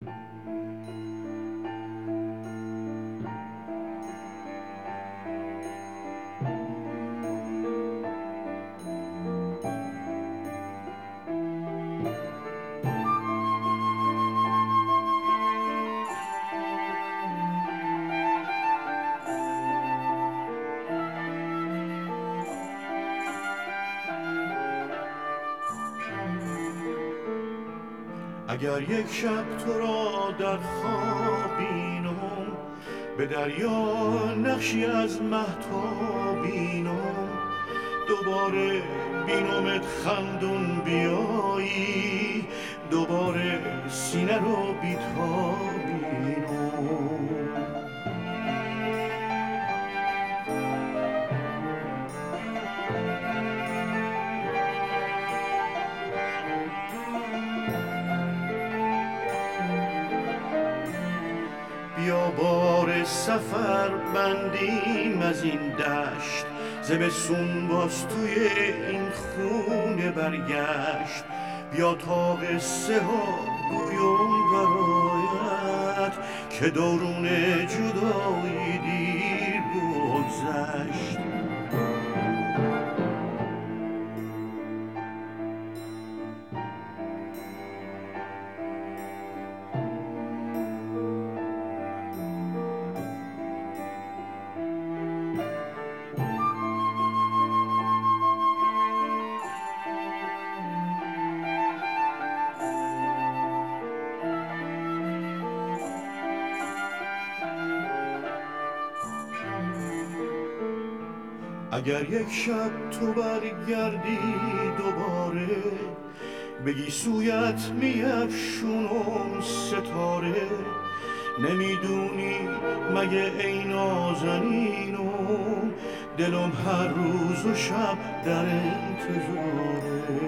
اگر یک شب تو را در خواب بینم، به دریا نقشی از مهتاب بینم، دوباره بینمت خندون بیایی، دوباره سینه رو بیتابینم. بیا بار سفر بندیم از این دشت، زمستون باز توی این خونه برگشت. بیا تا قصه ها گویم برایت، که دورون جدایی دیر بگذشت. اگر یک شب تو برگردی دوباره، بگی سویت میفشونم ستاره، نمیدونی مگه ای نازنینم، دلم هر روز و شب در انتظاره.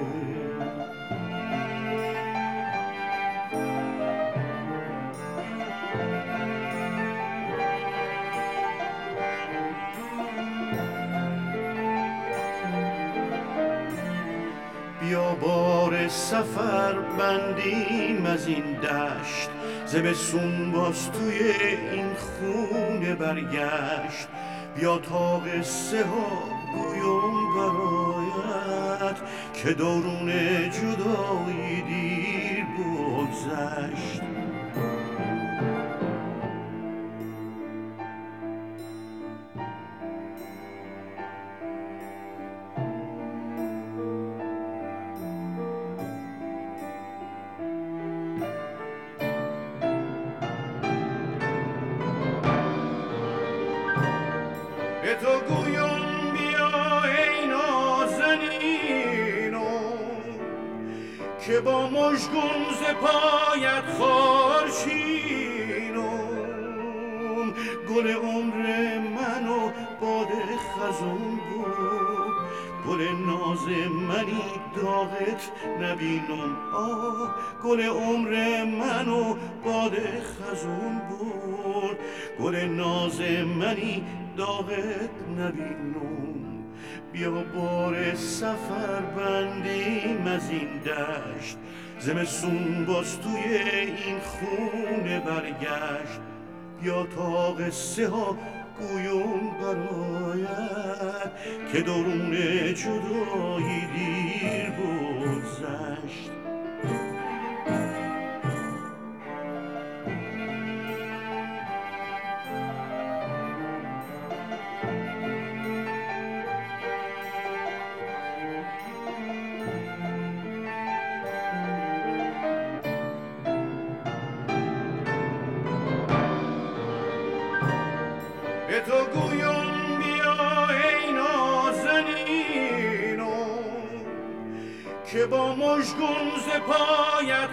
بیا بار سفر بندیم از این دشت، زمستون باز توی این خونه برگشت. بیا تا قصه ها گویم برایت، که دورون جدایی دیر بگذشت. به تو گویم بیا ای نازنینم، که با مژگون ز پایت خارشینم. گل عمر من و باد خزون بود، گل ناز منی داغت نبینم. آه گل عمر من و باد خزون بود، گل ناز منی داغت نبینم. بیا بار سفر بندیم از این دشت، زمستون باز توی این خونه برگشت. بیا تا قصه ها گویم برایت، که درون جدایی دیر بگذشت. به تو گویم بیا ای نازنینم، که با مژگون ز پایت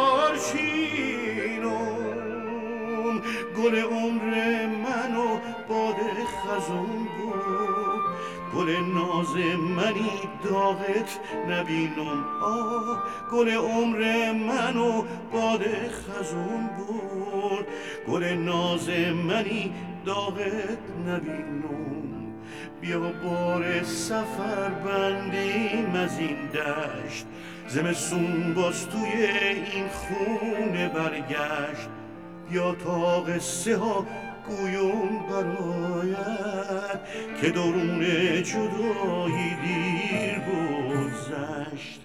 خارشینم. گل عمر من و باد خزون بود، گل ناز منی داغت نبینم. آه گل عمر من و باد خزون بود، گل ناز منی داغت نبینم. بیا بار سفر بندیم از این دشت، زمستون باز توی این خونه برگشت. بیا تا قصه ها گویم برایت که درون جدایی دیر گذشت.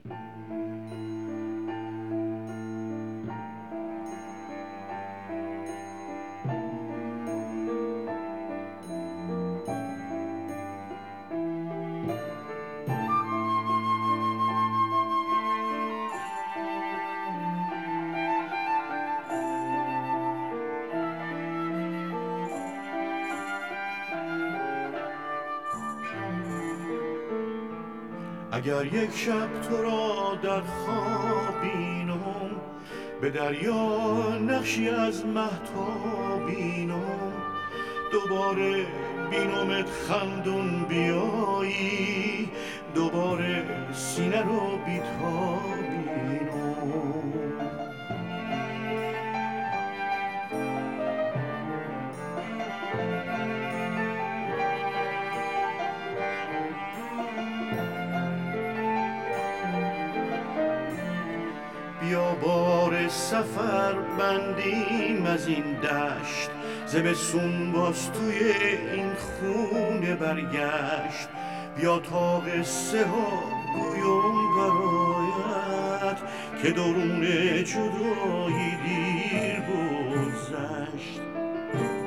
اگر یک شب تو را در خواب بینم، به دریا نقشی از مهتاب بینم، دوباره بینمت خندون بیایی، دوباره سینه رو بیتاب بینم. بیا بار سفر بندیم از این دشت، زمستون باز توی این خونه برگشت. بیا تا قصه ها گویم برایت که درون جدایی دیر گذشت.